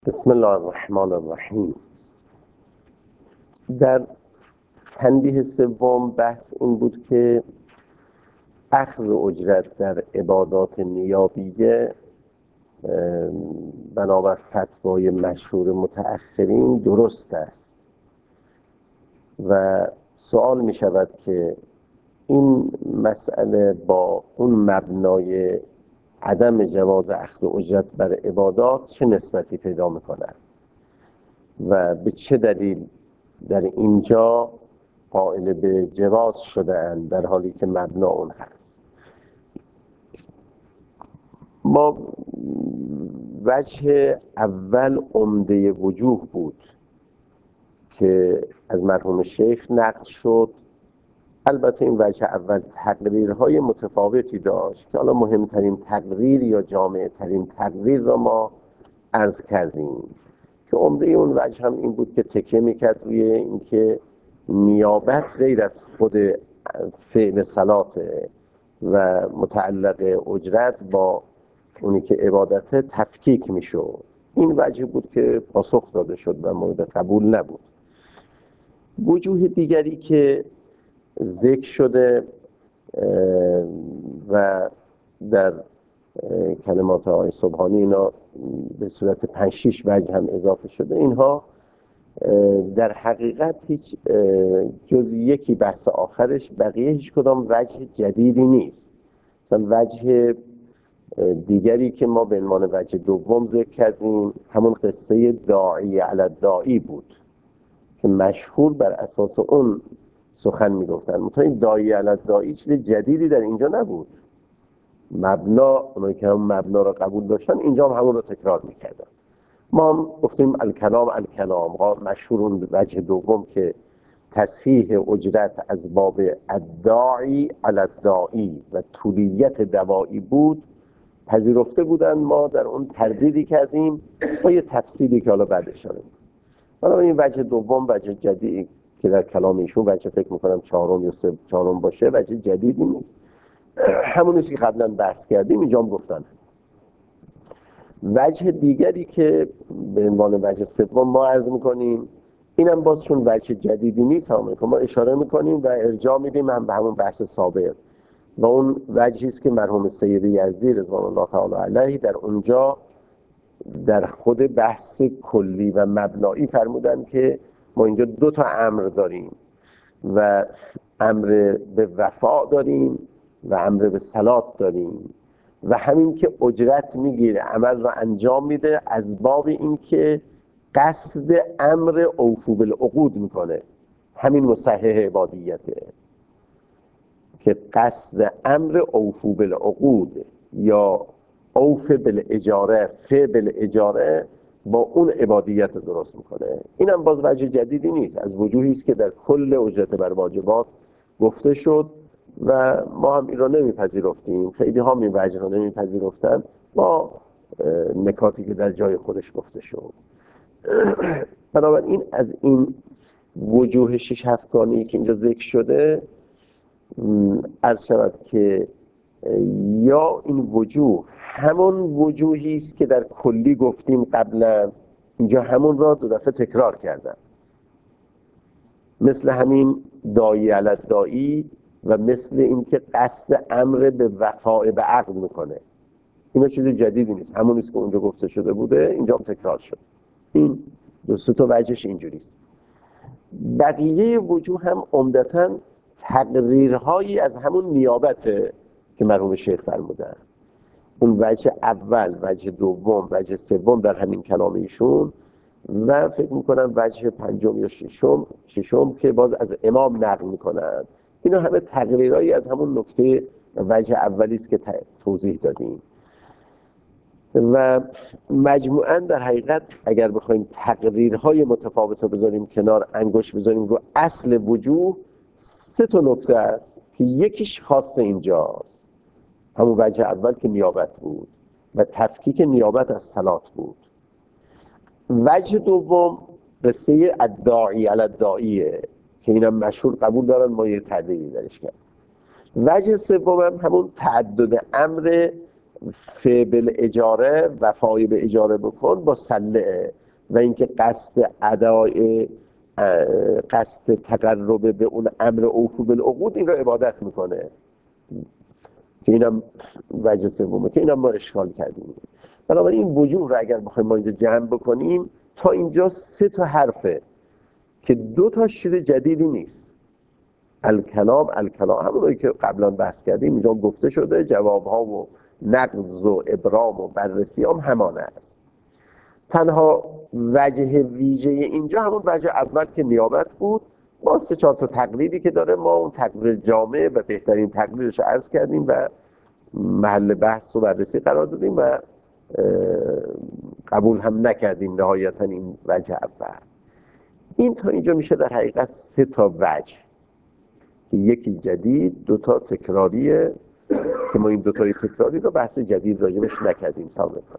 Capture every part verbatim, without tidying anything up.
بسم الله الرحمن الرحیم. در تنبیه سوم بحث این بود که اخذ اجرت در عبادات نیابیه بنابر فتوای مشهور متأخرین درست است و سوال می شود که این مسئله با اون مبنای عدم جواز اخذ اجرت بر عبادات چه نسبتی پیدا می کند و به چه دلیل در اینجا قائل به جواز شده اند در حالی که مبنا اون هست. ما وجه اول عمده وجوه بود که از مرحوم شیخ نقل شد. البته این وجه اول تقریرهای متفاوتی داشت که حالا مهمترین تقریر یا جامع ترین تقریر را ما عرض کردیم که عمده اون وجه هم این بود که تکیه میکرد روی اینکه نیابت غیر از خود فعل صلاته و متعلق اجرت با اونی که عبادت تفکیک میشد. این وجه بود که پاسخ داده شد و مورد قبول نبود. وجوه دیگری که ذکر شده و در کلمات آقای سبحانی اینا به صورت پنج شیش وجه هم اضافه شده، اینها در حقیقت هیچ جز یکی بحث آخرش، بقیه هیچ کدام وجه جدیدی نیست. مثلا وجه دیگری که ما به عنوان وجه دوم ذکر کردیم همون قصه داعی علی الداعی بود که مشهور بر اساس اون سخن میگفتن. مثلا این داعی علی الداعی چیز جدیدی در اینجا نبود. مبنا، اونایی که هم مبنا را قبول داشتن اینجا هم همون رو تکرار میکردن. ما هم گفتیم الکلام الکلام مشهور اون وجه دوم که تصحیح اجرت از باب الداعی علی الداعی و طولیت دوایی بود پذیرفته بودن. ما در اون تردیدی کردیم با یه تفصیلی که حالا بعد اشاره می‌کنم. حالا این وجه دوم وجه جدید که در کلام ایشون وجه فکر میکنم چهارم یا سه چهارم باشه، وجه جدیدی نیست، همونیست که قبلا بحث کردیم اینجا هم گفتن. وجه دیگری که به عنوان وجه سوم ما عرض میکنیم اینم باز چون وجه جدیدی نیست هم ما اشاره میکنیم و ارجاع میدیم هم به همون بحث سابق و اون وجهی است که مرحوم سید یزدی رضوان الله تعالی علیه در اونجا در خود بحث کلی و مبنایی فرمودن که ما اینجا دو تا امر داریم و امر به وفا داریم و امر به صلات داریم و همین که اجرت میگیره عمل رو انجام میده از باب این که قصد امر اوفو بالعقود میکنه، همین مصحح عبادیته که قصد امر اوفو بالعقود یا اوف بالاجاره فه بالاجاره با اون عبادیت رو درست میکنه. اینم باز وجه جدیدی نیست، از وجوهی است که در کل اجرت بر واجبات گفته شد و ما هم این رو نمیپذیرفتیم. خیلی ها این وجه رو نمیپذیرفتن با نکاتی که در جای خودش گفته شد. بنابراین از این وجوه شش هفتگانی که اینجا ذکر شده عرض شود که یا این وجوه همون وجوهی است که در کلی گفتیم قبلا، اینجا همون را دو دفعه تکرار کردن، مثل همین داعی علی الداعی و مثل این که قصد امر به وفاء به عقد میکنه. اینا چیز جدیدی نیست، همون است که اونجا گفته شده بوده اینجا هم تکرار شد. این دو سه تا وجهش اینجوری است. بقیه وجوه هم عمدتاً تقریرهایی از همون نیابته که مرحوم شیخ فرمودن. اون وجه اول، وجه دوم، وجه سوم در همین کلام ایشون و فکر میکنم وجه پنجم یا ششم ششم که باز از امام نقل میکنن. اینا همه تقریرهایی از همون نکته وجه اولی است که توضیح دادیم و مجموعاً در حقیقت اگر بخوایم تقریرهای متفاوت رو بذاریم کنار، انگشت بذاریم رو اصل وجوه، سه تا نکته است که یکیش خاص اینجاست، همون وجه اول که نیابت بود و تفکیک نیابت از صلات بود. وجه دوم قصه الداعی علی الداعیه که اینم مشهور قبول دارن، ما یه تردیدی درش کرد. وجه سوم هم همون تعدد امر فعل اجاره، وفای به اجاره بکن با سله و اینکه قصد ادای قصد تقرب به اون امر اوفو بالعقود این رو عبادت میکنه، که اینم وجه سومه که اینم ما اشکال کردیم. بنابراین این وجوه رو اگر بخوایم ما اینجا جمع بکنیم تا اینجا سه تا حرفه که دو تا چیز جدیدی نیست. الکلام الکلام همونایی که قبلا بحث کردیم اینجا گفته شده، جوابها و نقض و ابرام و بررسی هم همانه است. تنها وجه ویژه اینجا همون وجه اول که نیابت بود، با سه چهار تا تقریری که داره ما اون تقریر جامع و بهترین تقریرش رو عرض کردیم و محل بحث و بررسی قرار دادیم و قبول هم نکردیم نهایتا این وجه اول. این تا اینجا میشه در حقیقت سه تا وجه که یکی جدید، دوتا تکراریه که ما این دوتای تکراری رو بحث جدید راجبش نکردیم سابقا.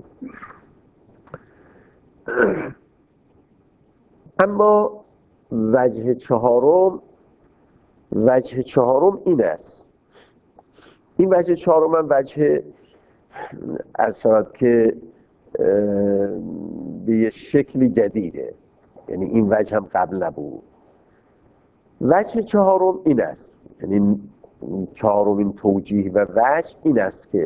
اما وجه چهارم وجه چهارم این است. این وجه چهارم هم وجه عرض شود که به یه شکلی جدیده، یعنی این وجه هم قبل نبود. وجه چهارم این است، یعنی چهارمین توجیه و وجه این است که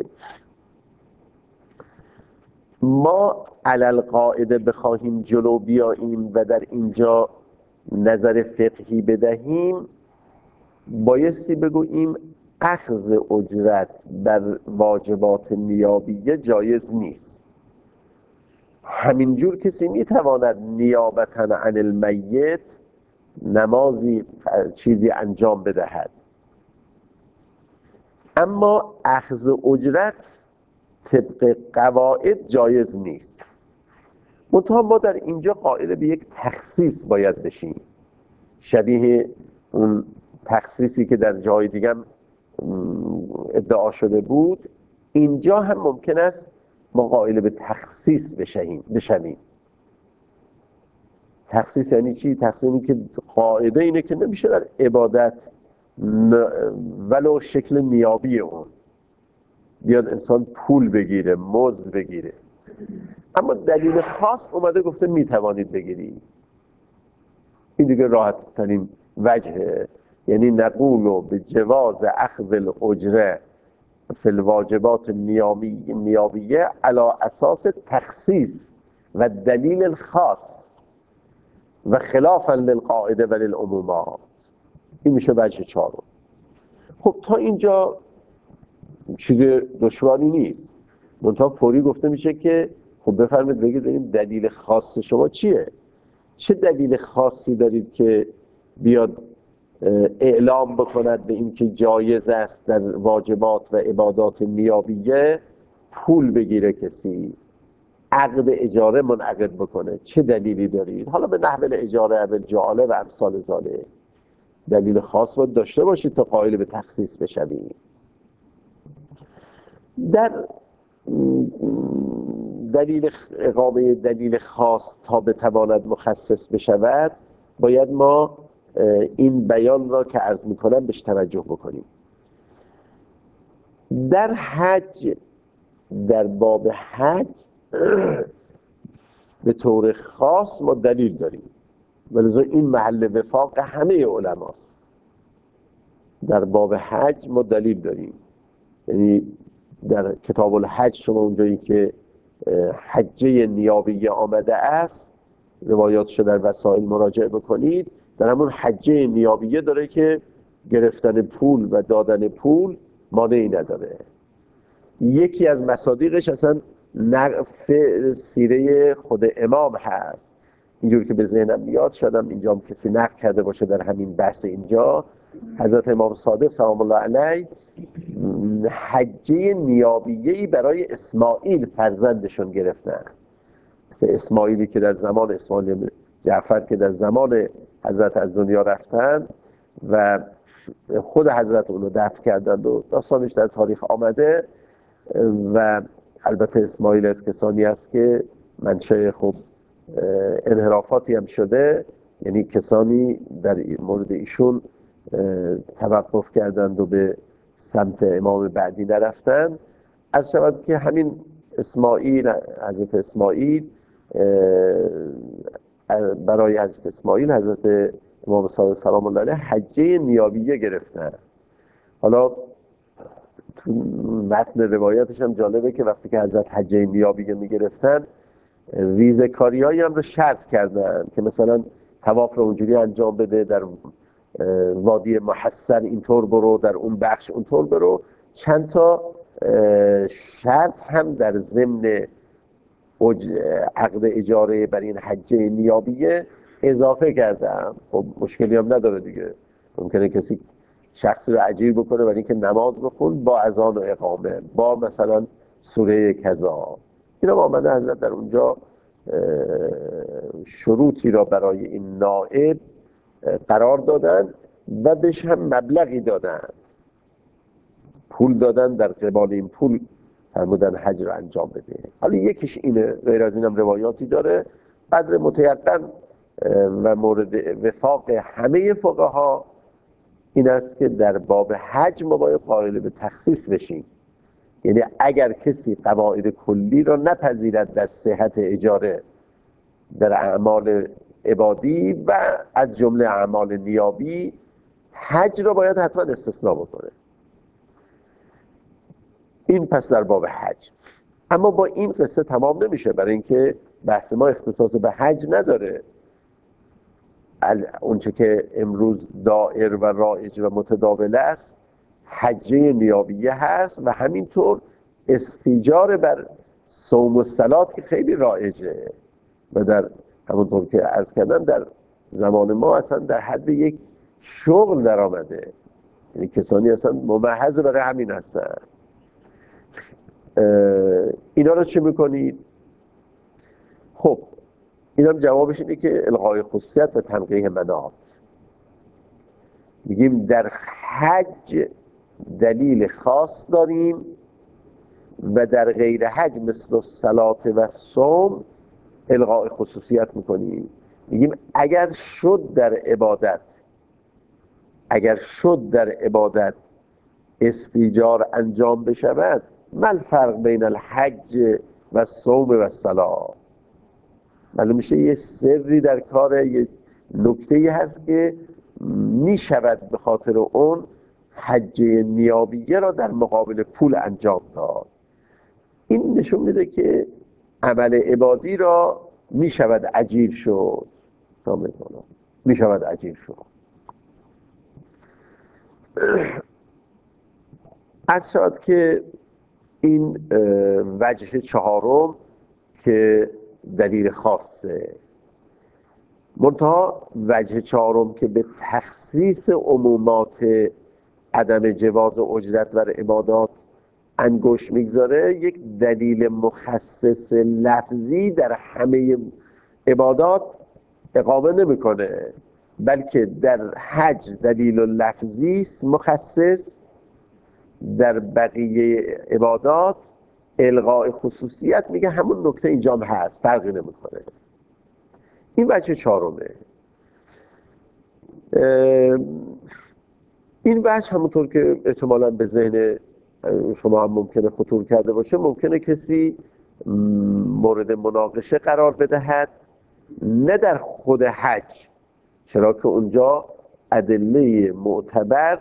ما علل قاعده بخواهیم جلو بیاییم و در اینجا نظر فقهی بدهیم، بایستی بگوییم اخذ اجرت بر واجبات نیابیه جایز نیست. همینجور کسی میتواند نیابتاً عن المیت نمازی چیزی انجام بدهد، اما اخذ اجرت طبق قواعد جایز نیست. منتها ما در اینجا قائل به یک تخصیص باید بشیم، شبیه اون تخصیصی که در جای دیگه ادعا شده بود. اینجا هم ممکن است ما قائل به تخصیص بشیم بشویم. تخصیص یعنی چی؟ تخصیص یعنی که قاعده اینه که نمیشه در عبادت ولو شکل نیابی اون بیاد انسان پول بگیره، مزد بگیره، اما دلیل خاص اومده گفته میتوانید بگیرید. این دیگه راحت ترین وجهه، یعنی نقول به جواز اخذ الاجره فی الواجبات نیابیه علی اساس تخصیص و دلیل الخاص و خلافا للقاعده و للعمومات. این میشه وجه چهارم. خب تا اینجا چیز دشواری نیست، منتها فوری گفته میشه که خب بفرمایید بگید ببینیم دلیل خاص شما چیه؟ چه دلیل خاصی دارید که بیاد اعلام بکند به این که جایز است در واجبات و عبادات نیابیه پول بگیره کسی، عقد اجاره منعقد بکنه؟ چه دلیلی دارید؟ حالا به نحو اجاره اول جعاله و امثال ذالک دلیل خاص باید داشته باشید تا قائل به تخصیص بشوید. در دلیل اقامه دلیل خاص تا بتواند مخصص بشود باید ما این بیان را که عرض میکنم بهش توجه بکنیم. در حج، در باب حج به طور خاص ما دلیل داریم، ولذا این محل وفاق همه علماست. در باب حج ما دلیل داریم، یعنی در کتاب الحج شما اونجایی که حجه نیابیه آمده است روایاتش در وسائل مراجعه بکنید، در همون حجه نیابیه داره که گرفتن پول و دادن پول مانعی نداره. یکی از مصادیقش اصلا نقف سیره خود امام هست، اینجور که به ذهنم میاد، شدم اینجا هم کسی نقل کرده باشه در همین بحث اینجا، حضرت امام صادق سلام الله علیه حجه نیابیه‌ای برای اسماعیل فرزندشون گرفتن. مثل اسماعیلی که در زمان اسماعیل جعفر که در زمان حضرت از دنیا رفتن و خود حضرت اونو دفن کردند و داستانش در تاریخ آمده، و البته اسماعیل از کسانی است که منشأ خب انحرافاتی هم شده، یعنی کسانی در مورد ایشون توقف کردند و به سمت امام بعدی نرفتن از شود که همین اسماعیل، حضرت اسماعیل برای حضرت اسماعیل حضرت امام صادق سلام الله علیه حجه نیابیه گرفتن. حالا تو متن روایتش هم جالبه که وقتی که حضرت حجه نیابیه میگرفتن ریزکاری هایی هم رو شرط کردن که مثلا طواف رو اونجوری انجام بده، در وادی محصر اینطور برو، در اون بخش اونطور برو. چند تا شرط هم در ضمن عقد اجاره بر این حجه نیابیه اضافه کردم. خب مشکلی هم نداره دیگه. ممکنه کسی شخصی رو اجیر بکنه برای اینکه نماز بخون با اذان و اقامه، با مثلا سوره کذا. اینا آمده حضرت در اونجا شروطی را برای این نائب قرار دادن و بهش هم مبلغی دادن، پول دادن، در قبال این پول فرمودن حج رو انجام بده. حالا یکیش اینه، غیر از اینم روایاتی داره. قدر متیقن و مورد وفاق همه فقها این است که در باب حج ما باید قائل به تخصیص بشیم. یعنی اگر کسی قواعد کلی را نپذیرد در صحت اجاره در اعمال عبادی و از جمله اعمال نیابی، حج را باید حتما استثناء بکنه. این پس در باب حج. اما با این قصه تمام نمیشه، برای اینکه بحث ما اختصاص به حج نداره. اونچه که امروز دائر و رایج و متداول است حجه نیابیه هست و همینطور استیجار بر صوم و صلات که خیلی رایجه و در همونطور که عرض کردم در زمان ما اصلا در حد یک شغل در آمده. یعنی کسانی اصلا ممحض برای همین هستن. اینا رو چه میکنید؟ خب این هم جوابش اینه که الغای خصوصیت و تنقیح مناط. میگیم در حج دلیل خاص داریم و در غیر حج مثل الصلات و صوم الغای خصوصیت میکنیم. میگیم اگر شد در عبادت اگر شد در عبادت استیجار انجام بشود، ما الفرق بین الحج و صوم و الصلاه؟ معلوم میشه یه سری در کار، یه نکته‌ای هست که میشود به خاطر اون حجه نیابیه را در مقابل پول انجام داد. این نشون میده که عمل عبادی را میشود اجیر شد. میشود اجیر شد. عرض شد که این وجه چهارم که دلیل خاصه. منتها وجه چهارم که به تخصیص عمومات عدم جواز اجرت بر عبادات انگشت میگذاره، یک دلیل مخصص لفظی در همه عبادات اقامه نمیکنه، بلکه در حج دلیل لفظی است مخصص، در بقیه عبادات الغاء خصوصیت میگه همون نکته اینجا هم هست، فرقی نمیکنه. این وجه چهارمه. این وجه همونطور که احتمالاً به ذهن شما هم ممکنه خطور کرده باشه، ممکنه کسی مورد مناقشه قرار بدهد نه در خود حج، چرا که اونجا ادله معتبر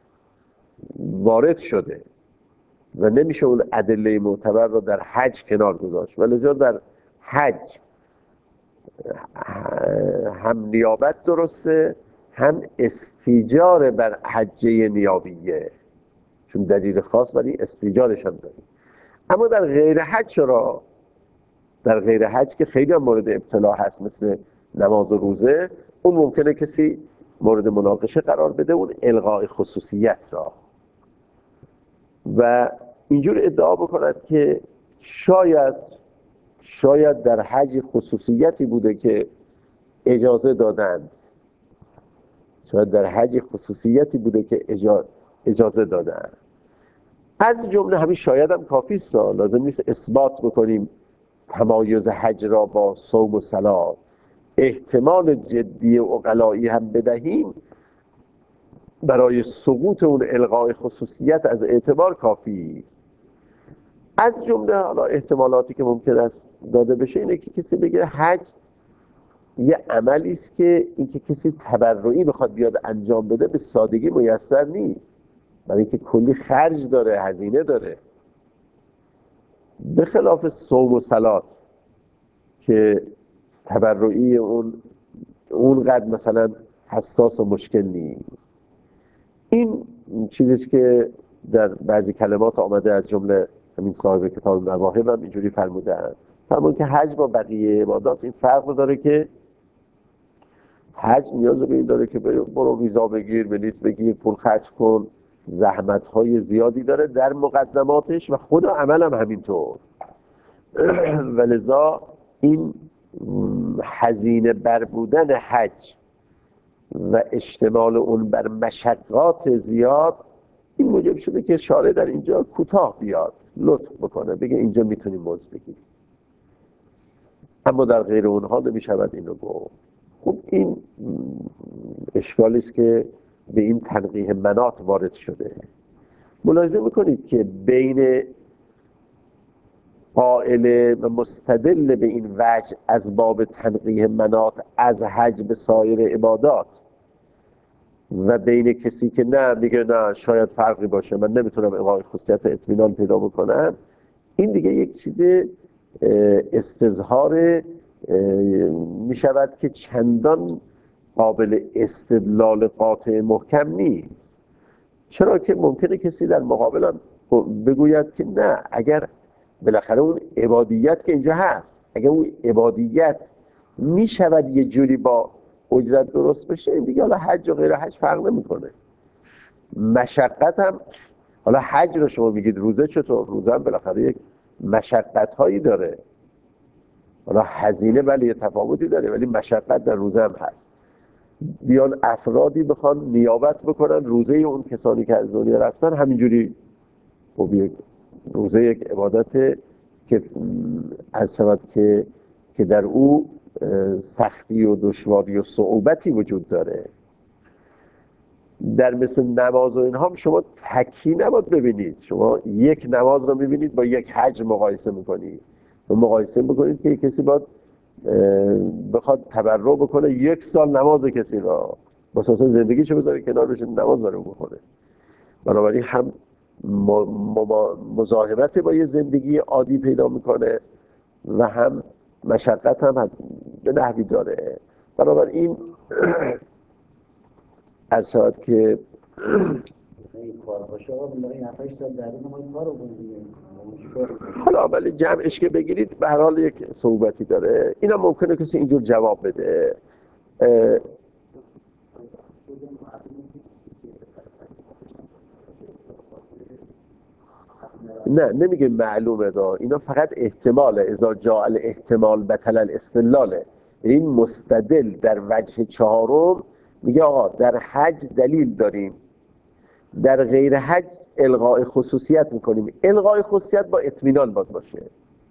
وارد شده و نمیشه اون ادله معتبر رو در حج کنار گذاشت، ولی جا در حج هم نیابت درسته، هم استیجار بر حجه نیابیه، چون دلیل خاص ولی استیجارش هم داریم. اما در غیر حج چرا؟ در غیر حج که خیلی هم مورد ابتلا هست، مثل نماز و روزه، اون ممکنه کسی مورد مناقشه قرار بده اون الغای خصوصیت را و اینجور ادعا بکند که شاید شاید در حج خصوصیتی بوده که اجازه دادند، شاید در حج خصوصیتی بوده که اجازه دادند. از جمله همین شاید هم کافی است، لازم نیست اثبات بکنیم تمایز حج را با صوم و صلات. احتمال جدی عقلایی هم بدهیم برای سقوط اون الغای خصوصیت از اعتبار کافی است. از جمله حالا احتمالاتی که ممکن است داده بشه اینه که کسی بگه حج یه عملی است که اینکه کسی تبرعی بخواد بیاد انجام بده به سادگی میسر نیست، برای اینکه کلی خرج داره، هزینه داره. به خلاف صوم و صلات که تبرعی اون اونقدر مثلا حساس و مشکل نیست. این چیزی که در بعضی کلمات آمده، از جمله همین صاحب کتاب مواهب هم اینجوری فرمودن، فرمود که حج با بقیه عبادات این فرق داره که حج نیاز به این داره که برو ویزا بگیر، بلیط بگیر، پول خرج کن، زحمت‌های زیادی داره در مقدماتش و خود عمل هم همینطور. ولذا این هزینه بر بودن حج و اشتمال اون بر مشقات زیاد این موجب شده که شارع در اینجا کوتاه بیاد، لطف بکنه، بگه اینجا میتونیم موز بگیریم، اما در غیر اونها نمیشود اینو گفت. خب این اشکالی است که به این تنقیح مناط وارد شده. ملاحظه میکنید که بین قائل و مستدل به این وجه از باب تنقیح مناط از حج به سایر عبادات و بین کسی که نه میگه نه شاید فرقی باشه، من نمیتونم الغای خصوصیت اطمینان پیدا بکنم، این دیگه یک چیز استظهار میشود که چندان قابل استدلال قاطع محکم نیست. چرا که ممکنه کسی در مقابلم بگوید که نه، اگر بالاخره اون عبادیت که اینجا هست، اگر اون عبادیت میشود یه جوری با اجرت درست بشه، این دیگه حالا حج و غیر حج فرق نمیکنه. مشقت هم، حالا حج رو شما میگید، روزه چطور؟ روزه هم بالاخره یک مشقت هایی داره، حالا هزینه ولی یه تفاوتی داره، ولی مشقت در روزه هم هست. بیان افرادی بخوان نیابت بکنن روزه اون کسانی که از دنیا رفتن، همینجوری خب یک روزه یک عبادت که از شود که که در او سختی و دشواری و صعوبتی وجود داره. در مثل نماز و اینها شما تکی نباید ببینید، شما یک نماز رو میبینید با یک حج مقایسه میکنید و مقایسه میکنید که کسی باید بخواد تبرع بکنه یک سال نماز کسی را بس اصلا زندگیشو بذاره کنار بشه نماز برای بکنه. بنابراین هم مزاحمت با یه زندگی عادی پیدا میکنه و هم مشقت هم به نحوی داره. بنابراین از شاید که حالا ولی جمعش که بگیرید به هر حال یک صعوبتی داره. اینا ممکنه کسی اینجور جواب بده. نه نمیگه معلومه دا، اینا فقط احتماله. اذا جاء الاحتمال بطل الاستدلاله. این مستدل در وجه چهارم میگه آقا در حج دلیل داریم، در غیر حج الغای خصوصیت میکنیم. الغای خصوصیت با اطمینان باید باشه.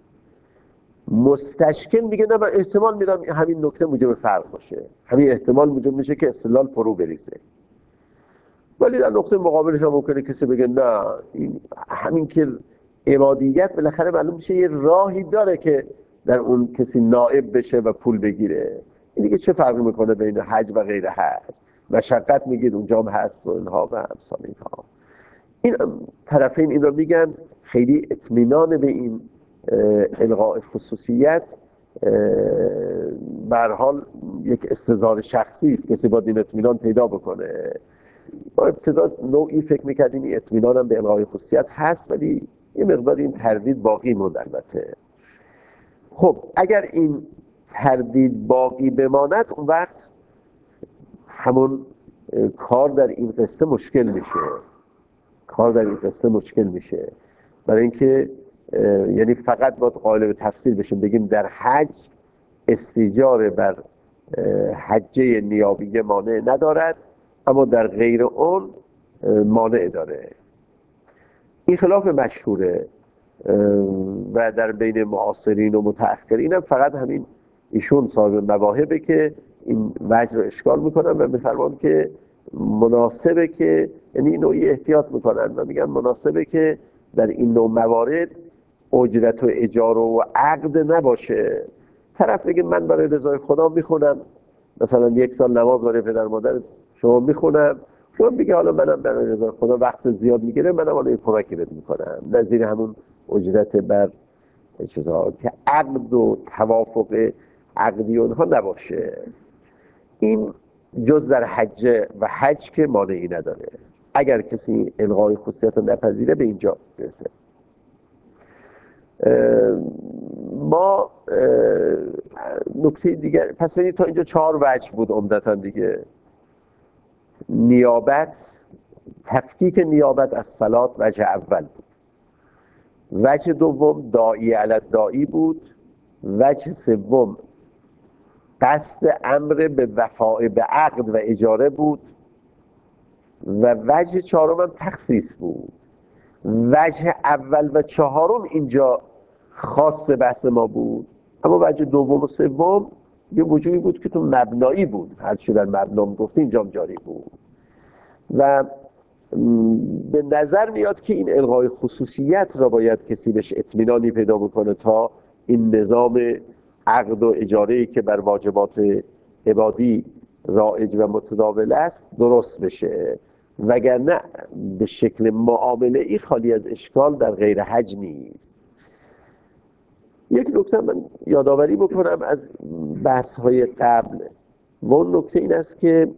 مستشکل میگه نه من احتمال میدم همین نکته موجب فرق باشه، همین احتمال موجب میشه که استدلال فرو بریزه. ولی در نقطه مقابلش هم ممکنه کسی بگه نه، این همین که عبادیت بالاخره معلوم میشه یه راهی داره که در اون کسی نائب بشه و پول بگیره. این دیگه چه فرقی میکنه بین حج و غیر حج؟ مشقت میگید اونجا هم هست و اینها و امثال اینها. این طرفین این رو میگن خیلی اطمینان به این الغاء خصوصیت به هر حال یک استظهار شخصی است، کسی باید این اطمینان پیدا بکنه. ما ابتدا نوعی فکر میکردیم این اطمینان هم به الغای خصوصیت هست، ولی یه مقدار این تردید باقی موند. البته خب اگر این تردید باقی بماند، اون وقت همون کار در این قصه مشکل میشه کار در این قصه مشکل میشه برای اینکه یعنی فقط باید قائل به تفسیر بشیم، بگیم در حج استیجار بر حجه نیابیه مانع ندارد، اما در غیر اون مانع داره. این خلاف مشهوره و در بین معاصرین و متأخرین هم فقط همین ایشون صاحب مواهبه که این وجه رو اشکال میکنن و میفرمان که مناسبه که یعنی نوعی احتیاط میکنن و میگن مناسبه که در این نوع موارد اجرت و اجاره و عقد نباشه. طرف بگه من برای رضای خدا میخونم، مثلا یک سال نماز برای پدر مادر شما میخونم، شما بگه حالا منم برای رضای خدا وقت زیاد میگیره، منم حالا این کمکی بهت میکنم، نظیر همون اجرت بر چیزها که عقد و توافق عقدی اونها نباشه. این جز در حج و حج که مانعی نداره، اگر کسی الغای خصوصیت رو نپذیره به اینجا برسه. ما نکته دیگر پس ببینید تا اینجا چهار وجه بود عمدتا دیگه. نیابت، تفکیک نیابت از صلات وجه اول بود. وجه دوم داعی علی داعی بود. وجه سوم قصد امر به وفاء به عقد و اجاره بود و وجه چهارم هم تخصیص بود. وجه اول و چهارم اینجا خاص بحث ما بود، اما وجه دوم و سوم یه وجودی بود که تو مبنایی بود، هرچی در مبنا گفته اینجا جاری بود و به نظر میاد که این الغای خصوصیت را باید کسی بهش اطمینانی پیدا بکنه تا این نظام عقد و اجاره‌ای که بر واجبات عبادی رایج و متداول است درست بشه، وگرنه به شکل معامله ای خالی از اشکال در غیر حج نیست. یک نکته من یادآوری بکنم از بحث های قبل و اون نکته این است که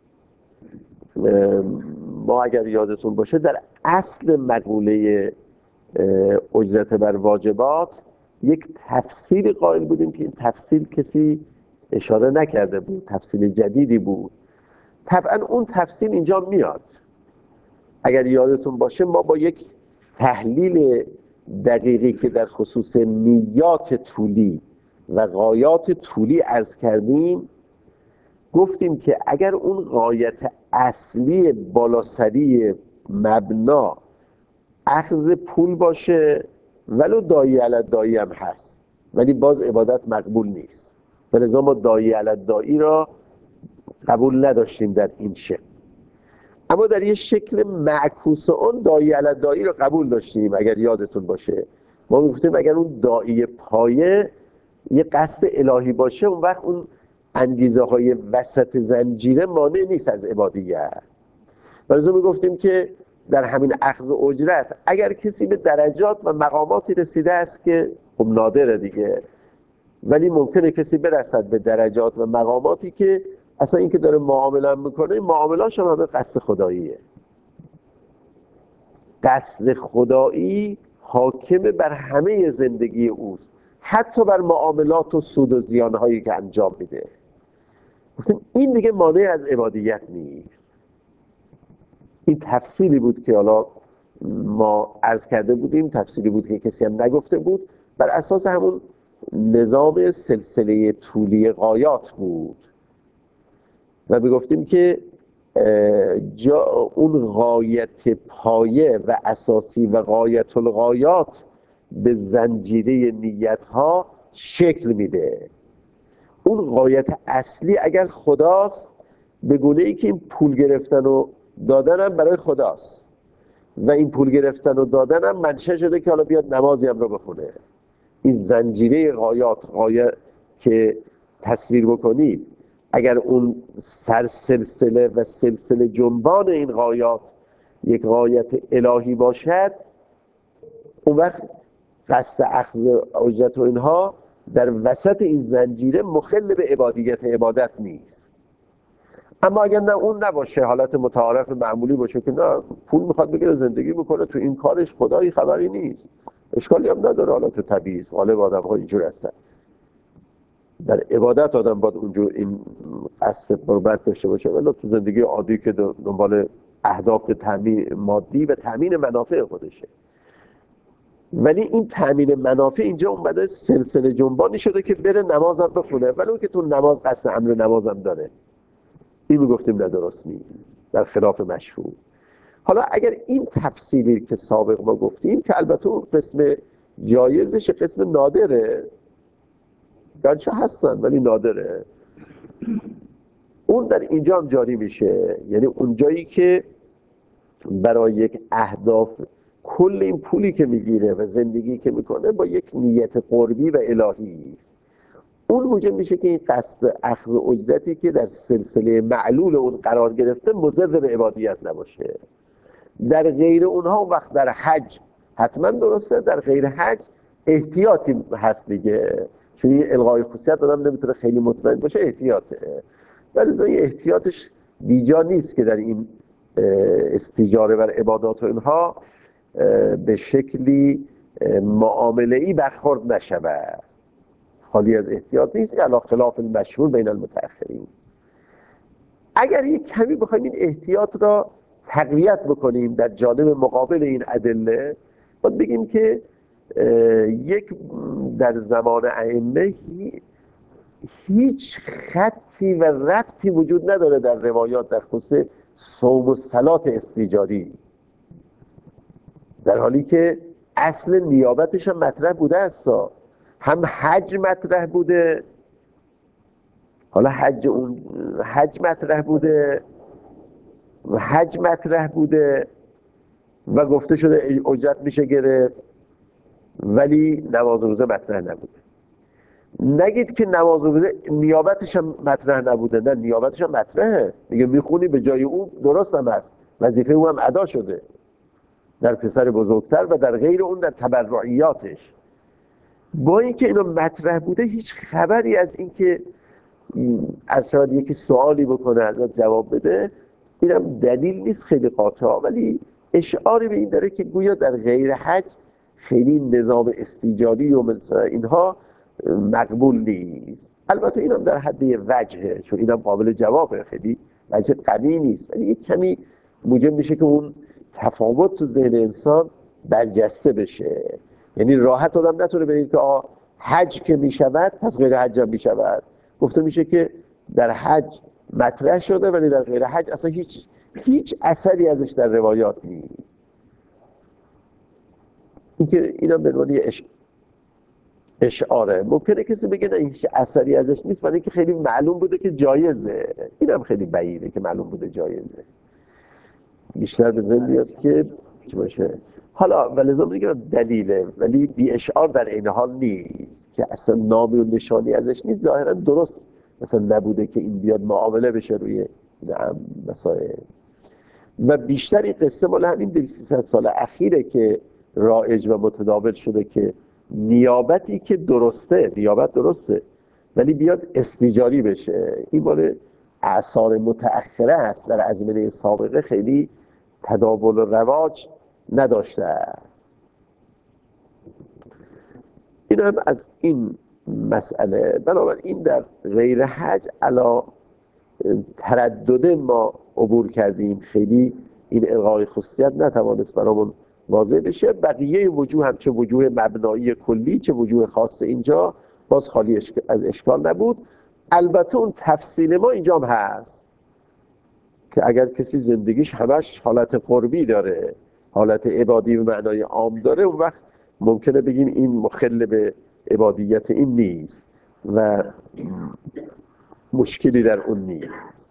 ما اگر یادتون باشه در اصل مقوله اجرت بر واجبات یک تفصیل قائل بودیم که این تفصیل کسی اشاره نکرده بود، تفصیل جدیدی بود. طبعا اون تفصیل اینجا میاد. اگر یادتون باشه ما با یک تحلیل دقیقی که در خصوص نیات طولی و غایات طولی عرض کردیم گفتیم که اگر اون غایت اصلی بالاسری مبنا اخذ پول باشه ولو داعی علی داعی هم هست ولی باز عبادت مقبول نیست، ولذا ما داعی علی داعی را قبول نداشتیم در این شکل. اما در یک شکل معکوس اون داعی علی داعی را قبول داشتیم. اگر یادتون باشه ما گفتیم اگر اون داعی پایه یه قصد الهی باشه اون وقت اون انگیزه های وسط زنجیره مانع نیست از عبادیت. ولذا می گفتیم که در همین اخذ اجرت اگر کسی به درجات و مقاماتی رسیده است که خب نادره دیگه، ولی ممکنه کسی برسد به درجات و مقاماتی که اصلا این که داره معامله میکنه معاملاش هم همه قصد خداییه. قصد خدایی حاکم بر همه زندگی اوست، حتی بر معاملات و سود و زیانهایی که انجام میده. گفتیم این دیگه مانع از عبادیت نیست. این تفصیلی بود که حالا ما عرض کرده بودیم، تفصیلی بود که کسی هم نگفته بود، بر اساس همون نظام سلسله طولی غایات بود و میگفتیم که جا اون غایت پایه و اساسی و غایت الغایات به زنجیره نیت ها شکل میده. اون غایت اصلی اگر خداست به گونه ای که این پول گرفتن و دادن هم برای خداست و این پول گرفتن و دادن هم منشأ شده که حالا بیاد نمازی هم رو بخونه. این زنجیره غایات غایت که تصویر بکنید اگر اون سرسلسله و سلسله جنبان این غایات یک غایت الهی باشد اون وقت قصد اخذ اجرت و اینها در وسط این زنجیره مخل به عبادیت عبادت نیست. اما اگر نه اون نباشه، حالت متعارف معمولی باشه که نه پول میخواد بگیره زندگی بکنه تو این کارش خدایی خبری نیست، اشکالی هم نداره، حالت طبیعی است، غالب آدم ها اینجور هستن. در عبادت آدم باید اونجور این قصد قربت داشته باشه، ولی تو زندگی عادی که دنبال اهداف تامین مادی و تامین منافع خودشه. ولی این تامین منافع اینجا اومده سلسله جنبانی شده که بره نمازم بخونه، ولی اون که تو نماز قصد امر نمازم داره، این میگفتیم نه درست نیست، در خلاف مشهور. حالا اگر این تفصیلی که سابق ما گفتیم که البته اون قسم جایزش قسم نادره، گرچه هستن ولی نادره، اون در اینجا هم جاری میشه. یعنی اون جایی که برای یک اهداف کل این پولی که میگیره و زندگی که میکنه با یک نیت قربی و الهی است. اون موجب میشه که این قصد اخذ اجرتی که در سلسله معلول اون قرار گرفته مضر به عبادیت نباشه. در غیر اونها وقت در حج حتما درسته، در غیر حج احتیاطی هست دیگه، چون این الغای خصوصیت آدم نمیتونه خیلی مطمئن باشه، احتیاطه. ولی این احتیاطش بیجا نیست که در این استیجاره بر عبادات و اینها به شکلی معامله‌ای برخورد نشود، خالی از احتیاط نیست، علی خلاف المشهور بین المتأخرین. اگر یک کمی بخوایم این احتیاط را تقویت بکنیم در جانب مقابل این ادله، باید بگیم که یک در زمان ائمه هیچ خطی و ربطی وجود نداره در روایات در خصوص صوم و صلات استیجاری، در حالی که اصل نیابتش هم مطرح بوده است. هم حج مطرح بوده، حالا حج اون حج مطرح بوده و حج مطرح بوده و گفته شده اجرت میشه گرفت، ولی نماز و روزه مطرح نبوده. نگید که نماز و روزه نیابتش هم مطرح نبوده، نه نیابتش هم مطرحه، میگه میخونی به جای اون، درست هم هست، وظیفه اون هم ادا شده در پسر بزرگتر و در غیر اون در تبرعیاتش. با اینکه اینو مطرح بوده هیچ خبری از اینکه از شاید یکی سوالی بکنه ازت جواب بده، اینم دلیل نیست خیلی قاطع، ولی اشعاری به این داره که گویا در غیر حج خیلی نظام استیجاری و مثلا اینها مقبول نیست. البته اینم در حد وجهه، چون اینم قابل جوابه، خیلی وجه قوی نیست، ولی یک کمی موجب میشه که اون تفاوت تو ذهن انسان برجسته بشه. یعنی راحت آدم نتونه بگه که آه حج که میشود پس غیر حج هم میشود. گفته میشه که در حج مطرح شده ولی در غیر حج اصلا هیچ هیچ اثری ازش در روایات نیست. اینکه اینا به عنوان اش... اشعاره. ممکنه کسی بگه نه هیچ اثری ازش نیست، ولی اینکه خیلی معلوم بوده که جایزه. اینم خیلی بعیده که معلوم بوده جایزه. بیشتر به ذهن میاد که باشه. حالا ولذا میگم دلیله، ولی بی اشعار در این حال نیست که اصلا نامی و نشانی ازش نیست. ظاهرا درست مثلا نبوده که این بیاد معامله بشه روی مسائل. و بیشتر این قصه مال همین دویست سیصد سال اخیره که رایج و متداول شده که نیابتی که درسته، نیابت درسته ولی بیاد استیجاری بشه. این مال اعصار متأخره است، در ازمنه سابقه خیلی تداول و رواج نداشته است. این هم از این مسئله. بنابراین در غیر حج علا تردد ما عبور کردیم، خیلی این الغای خصوصیت نتوانست برامون واضح بشه. بقیه وجوه هم چه وجوه مبنایی کلی چه وجوه خاص اینجا باز خالی از اشکال نبود. البته اون تفصیل ما اینجا هم هست که اگر کسی زندگیش همش حالت قربی داره، حالت عبادی به معنای عام داره، اون وقت ممکنه بگیم این مخل به عبادیت این نیست و مشکلی در اون نیست.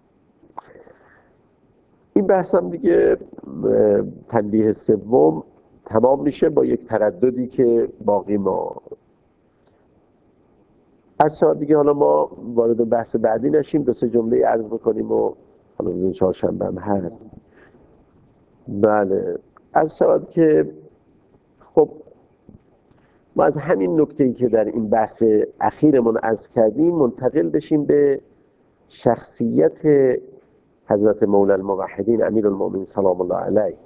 این بحث هم دیگه تنبیه سوم تمام میشه با یک ترددی که باقی ما از شاید دیگه حالا ما وارد بحث بعدی نشیم، دو سه جمله عرض بکنیم و حالا روز چهارشنبه هم هست. بله از شاید که خب ما از همین نکته‌ای که در این بحث اخیرمون عرض کردیم منتقل بشیم به شخصیت حضرت مولا الموحدین امیرالمومنین سلام الله علیه.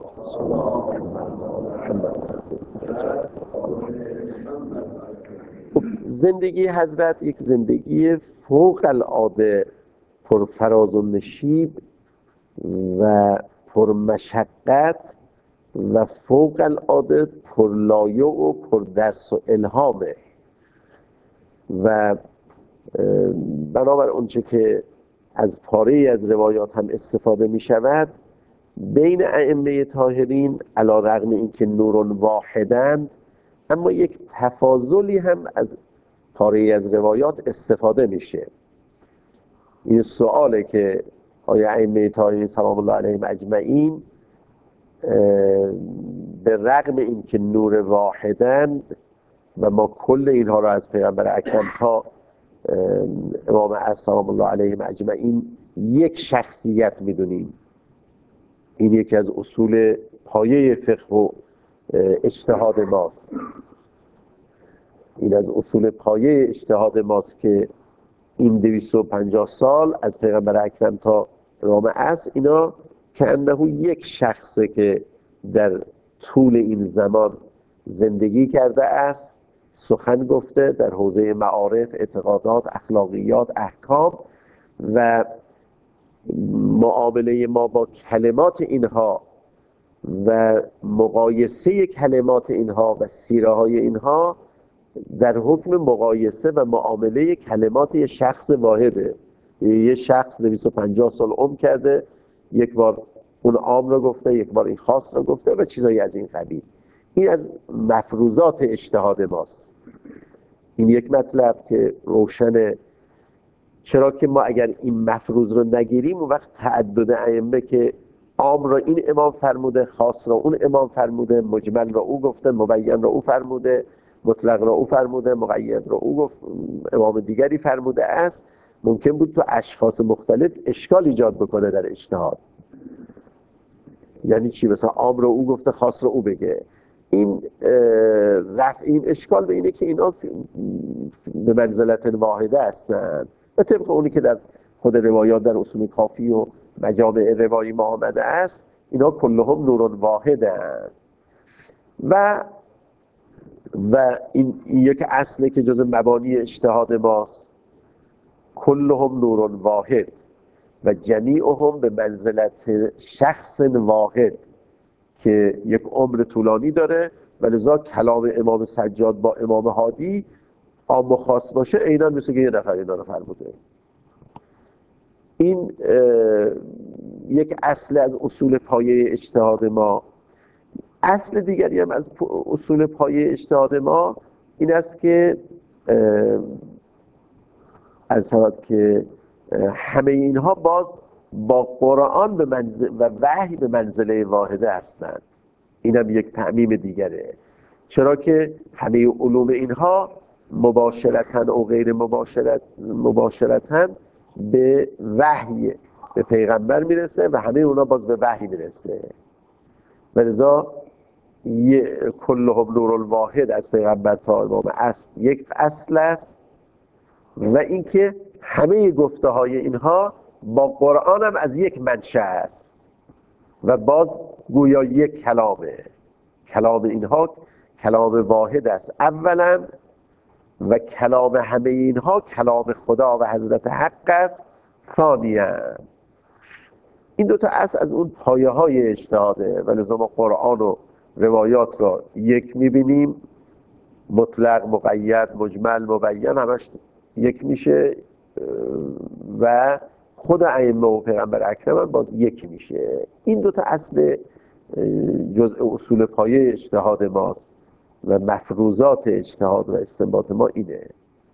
زندگی حضرت یک زندگی فوق العاده پرفراز و نشیب و پرمشقت و فوق العاده پرلایه و پردرس و الهامه و بنابر اونچه که از پاره از روایات هم استفاده می شود بین ائمه طاهرین علی رغم اینکه نورون واحدند اما یک تفاضلی هم از پاره از روایات استفاده میشه. این سواله که آیا ائمه طاهرین سلام الله علیهم اجمعین به رغم اینکه نور واحدند و ما کل اینها را از پیغمبر اکرم تا امام السلام الله علیهم اجمعین یک شخصیت میدونیم. این یکی از اصول پایه فقه و اجتهاد ماست. این از اصول پایه اجتهاد ماست که این دویست و پنجاه سال از پیغمبر اکرم تا امام عصر اینا که انه یک شخصه که در طول این زمان زندگی کرده است، سخن گفته در حوزه معارف، اعتقادات، اخلاقیات، احکام و معامله ما با کلمات اینها و مقایسه کلمات اینها و سیره های اینها در حکم مقایسه و معامله کلمات یک شخص واحده. یه شخص دویست و پنجاه سال عمر کرده، یک بار اون عام رو گفته، یک بار این خاص رو گفته و چیزایی از این قبیل. این از مفروضات اجتهاد ماست. این یک مطلب که روشنه، چرا که ما اگر این مفروض رو نگیریم اون وقت تعدد ائمه که عام را این امام فرموده، خاص را اون امام فرموده، مجمل را او گفته، مبین را او فرموده، مطلق را او فرموده، مقید را او گفت، امام دیگری فرموده است، ممکن بود تو اشخاص مختلف اشکال ایجاد بکنه در اجتهاد. یعنی چی؟ مثلا عام را او گفته، خاص را او بگه. این رفع این اشکال به اینه که اینا به منزلت واحده هستند و طبق اونی که در خود روایات در اصول کافی و مجامع روایی ما آمده است، اینا کلهم نور واحدند و و این یک اصله که جز مبانی اجتهاد ماست. کلهم نور واحد و جمیعهم به منزلت شخص واحد که یک عمر طولانی داره و لذا کلام امام سجاد با امام هادی عام و خاص باشه عیناً مثل که یه نفر اینا رو فرموده. این یک اصل از اصول پایه اجتهاد ما. اصل دیگری هم از اصول پایه اجتهاد ما این است که از شود که همه اینها باز با قرآن به منزل و وحی به منزله واحده هستند. این هم یک تعمیم دیگره، چرا که همه علوم اینها مباشرتاً و غیر مباشرت مباشرتاً به وحی به پیغمبر میرسه و همه اونا باز به وحی میرسه و لذا کلهم نور واحد از پیغمبر تا امام عصر یک اصل است و اینکه همه گفته های اینها با قرآن هم از یک منشأ است و باز گویا یک کلامه. کلام اینها کلام واحد است اولا و کلام همه اینها کلام خدا و حضرت حق است ثانیاً. این دوتا اصل از اون پایه های اجتهاده و لذا ما قرآن و روایات را یک میبینیم، مطلق، مقید، مجمل، مبین همش یک میشه و خود ائمه و پیغمبر اکرم هم باز یک میشه. این دوتا اصل جزء اصول پایه اجتهاد ماست و مفروضات اجتهاد و استنباط ما اینه.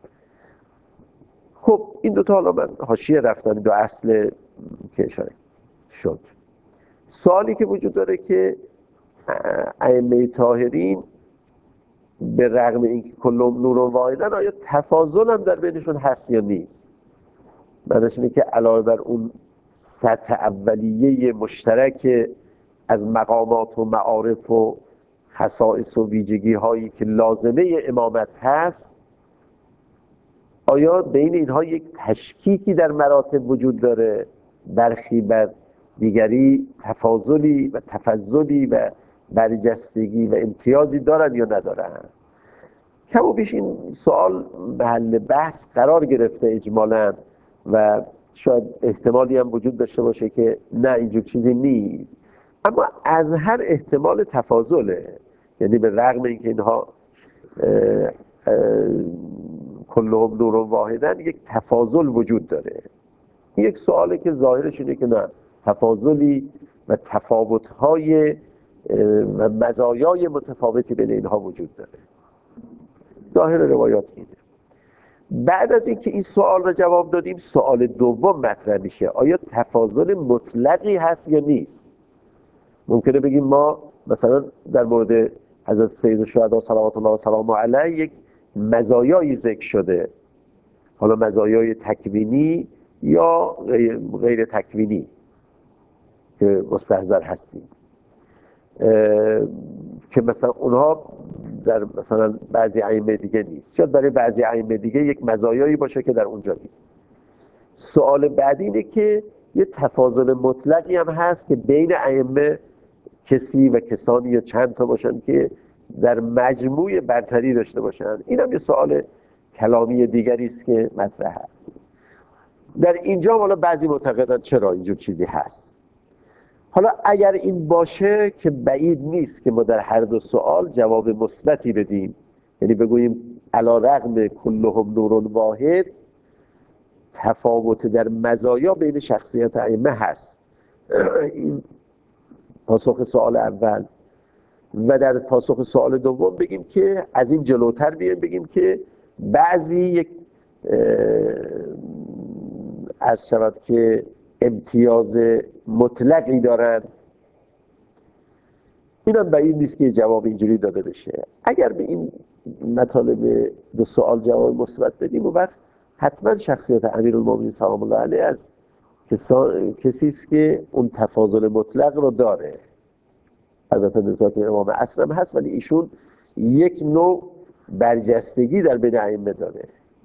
خب این دوتا حالا من حاشیه رفتن دو اصل که اشاره شد. سوالی که وجود داره که ائمه طاهرین به رغم اینکه کلهم نور واحدن آیا تفاضل هم در بینشون هست یا نیست؟ معنیش اینه که علاوه بر اون سطح اولیه مشترک از مقامات و معارف و خصائص و ویژگی هایی که لازمه امامت هست، آیا بین اینها یک تشکیکی در مراتب وجود داره، برخی بر دیگری تفاضلی و تفضلی و برجستگی و امتیازی دارن یا ندارن؟ کم و بیش این سوال محل بحث قرار گرفته اجمالاً و شاید احتمالی هم وجود داشته باشه که نه اینجور چیزی نیست، اما از هر احتمال تفاضله. یعنی به رغم اینکه اینها کلهم نور واحدن یک تفاضل وجود داره. این یک سواله که ظاهرش اینه که نه تفاضلی و تفاوت‌های و مزایای متفاوتی بین اینها وجود داره. ظاهر روایات اینه. بعد از اینکه این سوال رو جواب دادیم، سوال دوم مطرح میشه: آیا تفاضل مطلقی هست یا نیست؟ ممکنه بگیم ما مثلا در مورد حضرت سید الشهدا صلوات الله و سلامه علیه یک مزایایی ذکر شده، حالا مزایای تکوینی یا غیر تکوینی که مستحضر هستیم، که مثلا اونها در مثلا بعضی ائمه دیگه نیست، شاید برای بعضی ائمه دیگه یک مزایایی باشه که در اونجا نیست. سوال بعدی اینه که یه تفاضل مطلقی هم هست که بین ائمه کسی و کسانی یا چند تا باشن که در مجموع برتری داشته باشن. این هم یه سوال کلامی دیگری است که مطرح هست. در اینجا حالا بعضی معتقدن چرا اینجور چیزی هست. حالا اگر این باشه که بعید نیست که ما در هر دو سوال جواب مثبتی بدیم، یعنی بگوییم علی رغم کلهم نور واحد تفاوت در مزایا بین شخصیت ائمه هست. این پاسخ سوال اول. و در پاسخ سوال دوم بگیم که از این جلوتر بیایم بگیم که بعضی یک عرض شود که امتیاز مطلقی دارن. اینم بعید نیست که جواب اینجوری داده بشه. اگر به این مطالب دو سوال جواب مثبت بدیم و وقت حتما شخصیت امیرالمومنین سلام الله علیه از کسی است که اون تفاضل مطلق رو داره. البته نسبت به امام اصلم هست، ولی ایشون یک نوع برجستگی در بین ائمه داره.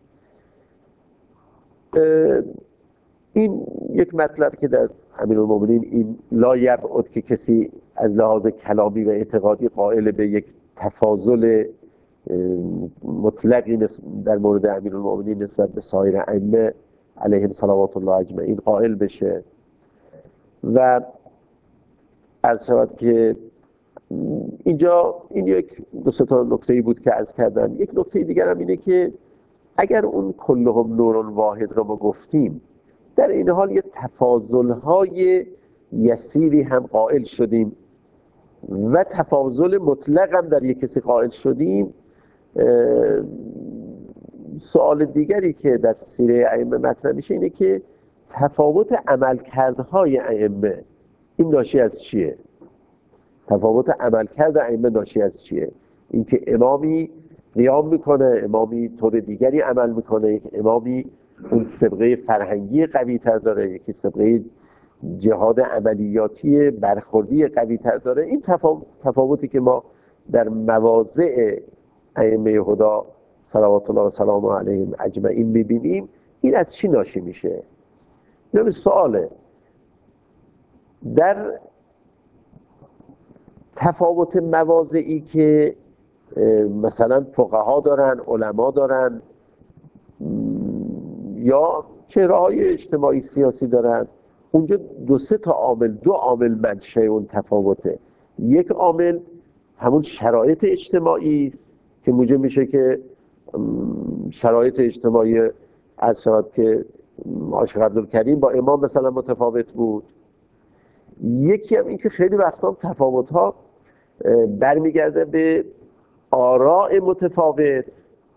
این یک مطلب که در امیرالمومنین این لا یبعد که کسی از لحاظ کلامی و اعتقادی قائل به یک تفاضل مطلقی در مورد امیرالمومنین نسبت به سایر ائمه علیهم صلوات الله اجمعین قائل بشه. و عرض شود که اینجا این یک دو سه تا نکته‌ای بود که عرض کردم. یک نکته دیگر هم اینه که اگر اون کلهم نور واحد رو ما گفتیم، در این حال یه تفاضل‌های یسیری هم قائل شدیم و تفاضل مطلق هم در یک کسی قائل شدیم. سوال دیگری که در سیره ائمه مطرح میشه اینه که تفاوت عملکردهای ائمه این ناشی از چیه؟ تفاوت عملکرد ائمه ناشی از چیه؟ اینکه امامی قیام میکنه، امامی طور دیگری عمل میکنه، یک امامی اون سابقه فرهنگی قوی تر داره، یکی سابقه جهاد عملیاتی برخوردی قوی تر داره. این تفاوتی که ما در مواضع ائمه هدی صلوات الله و سلامه علیهم اجمعین میبینیم، این از چی ناشی میشه؟ این سواله. در تفاوت مواضعی که مثلا فقها دارن، علما دارن، یا چهره‌های اجتماعی سیاسی دارن، اونجا دو سه تا عامل، دو عامل منشأ اون تفاوته. یک عامل همون شرایط اجتماعی است که موجب میشه که شرایط اجتماعی عرض شود که عاشق عبدالکریم با امام مثلا متفاوت بود. یکی هم این که خیلی وقتا تفاوت‌ها برمیگرده به آراء متفاوت.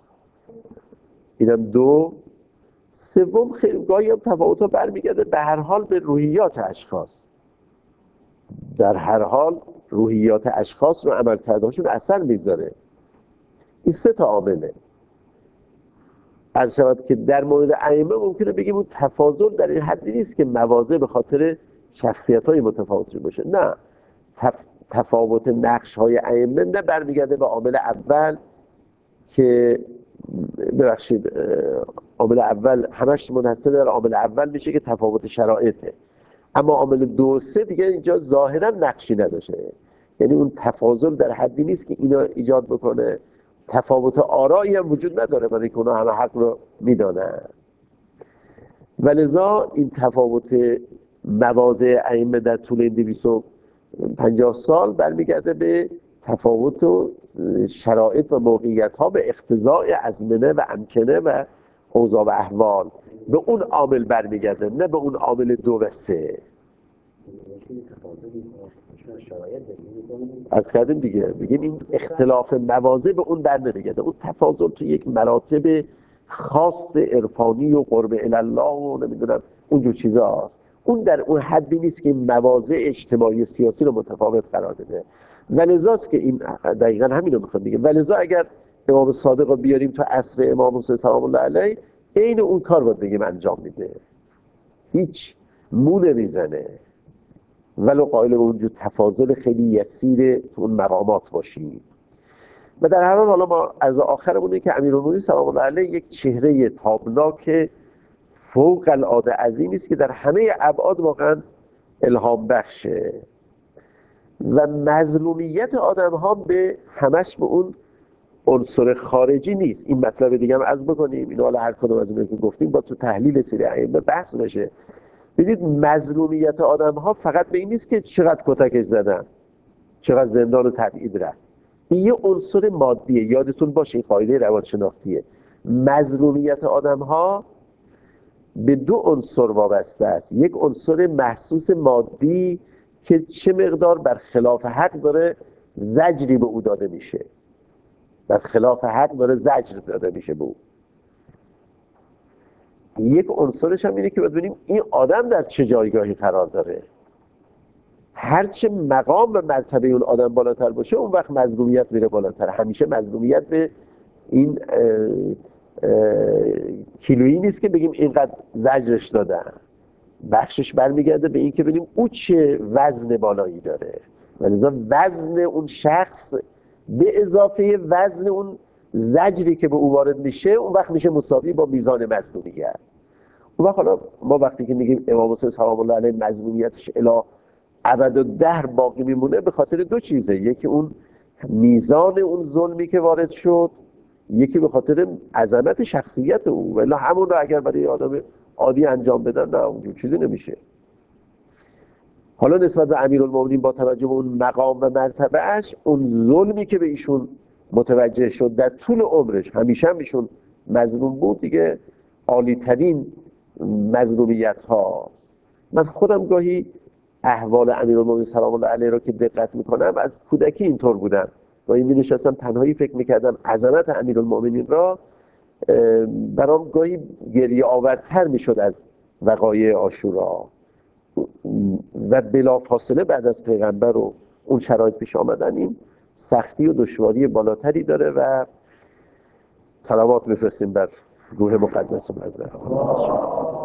اینم دو. سوم خیلی گاهی هم تفاوت‌ها برمیگرده به هر حال به روحیات اشخاص. در هر حال روحیات اشخاص رو عمل کردنشون اثر میذاره. این سه تا عامله. عرض شود که در مورد ائمه ممکنه بگیم اون تفاضل در این حدی نیست که مواضع به خاطر شخصیت‌های متفاوتی باشه. نه، تف... تفاوت نقش‌های ائمه نه برمیگرده به عامل اول که ببخشید عامل اول همش منحصر در عامل اول میشه که تفاوت شرایطه، اما عامل دو سه دیگه اینجا ظاهرا نقشی نداشته. یعنی اون تفاضل در حدی نیست که اینا ایجاد بکنه. تفاوت آرایی هم وجود نداره، برای که اونا همه حق رو میدانن. ولذا این تفاوت مواضع ائمه در طول این دویست و پنجاه سال برمیگرده به تفاوت و شرایط و موقعیت ها به اقتضاء ازمنه و امکنه و اوضاع و احوال. به اون عامل برمیگرده، نه به اون عامل دو و سه. عرض کردیم دیگه، بگیم این اختلاف مواضع به اون بر نمیگرده. اون تفاضل تو یک مراتب خاص عرفانی و قرب الله و نمیدونم اونجور چیزا هست. اون در اون حدی نیست که مواضع اجتماعی سیاسی رو متفاوت قرار بده. و لذاست که این دقیقا همین رو میخواد بگه. و لذا اگر امام صادق رو بیاریم تو عصر امام حسین سلام الله علیه، عین اون کار باید بگیم انجام میده، هیچ مو نمیزنه، ولو قائل به اونجور تفاضل خیلی یسیر تو اون مقامات باشیم. و در هر حال حالا ما از آخرمون اینه که امیرالمومنین سلام الله علیه یک چهره تابناک فوق العاده عظیمی است که در همه ابعاد واقعا الهام بخشه و مظلومیت آدم ها به همش به اون عنصر خارجی نیست. این مطلب دیگه هم عرض بکنیم، اینو حالا هر کدوم از اینو که گفتیم با تو تحلیل سیر ائمه بحث بشه. ببینید مظلومیت آدم ها فقط به این نیست که چقدر کتکش زدن، چقدر زندان و تبعید رفت. این یه عنصر مادیه، یادتون باشه این قاعده روانشناختیه. مظلومیت آدم ها به دو عنصر وابسته است. یک عنصر محسوس مادی که چه مقدار بر خلاف حق داره زجری به او داده میشه، بر خلاف حق داره زجر داده میشه به او. یک عنصرش هم اینه که بدونیم این آدم در چه جایگاهی قرار داره. هرچه مقام و مرتبه اون آدم بالاتر باشه اون وقت مظلومیت میره بالاتر. همیشه مظلومیت به این اه، اه، کیلویی نیست که بگیم اینقدر زجرش دادن، بخشش برمیگرده به این که ببینیم او چه وزن بالایی داره و لذا وزن اون شخص به اضافه وزن اون زجری که به او وارد میشه اون وقت میشه مساوی با میزان مظلومیت. اون وقت حالا ما وقتی که میگیم امام حسین سلام الله علیه مظلومیتش الی ابد الدهر باقی میمونه به خاطر دو چیزه، یکی اون میزان اون ظلمی که وارد شد، یکی به خاطر عظمت شخصیت او. ولی همون رو اگر برای آدم عادی انجام بدن نه اونجور چیزی نمیشه. حالا نسبت به امیرالمومنین با توجه به اون مقام و مرتبهش، اون ظلمی که به ایشون متوجه شد در طول عمرش، همیشه هم ایشون مظلوم بود دیگه، عالی ترین مظلومیت هاست. من خودم گاهی احوال امیرالمومنین سلام الله علیه رو که دقت میکنم، از کودکی اینطور بودم، گاهی می نشستم تنهایی فکر میکردم عظمت امیرالمومنین را، برام گاهی گریه آورتر میشد از وقایع عاشورا و بلافاصله بعد از پیغمبر و اون شرایط پیش آمدن این سختی و دشواری بالاتری داره و صلوات میفرستیم بر روح مقدس حضرت.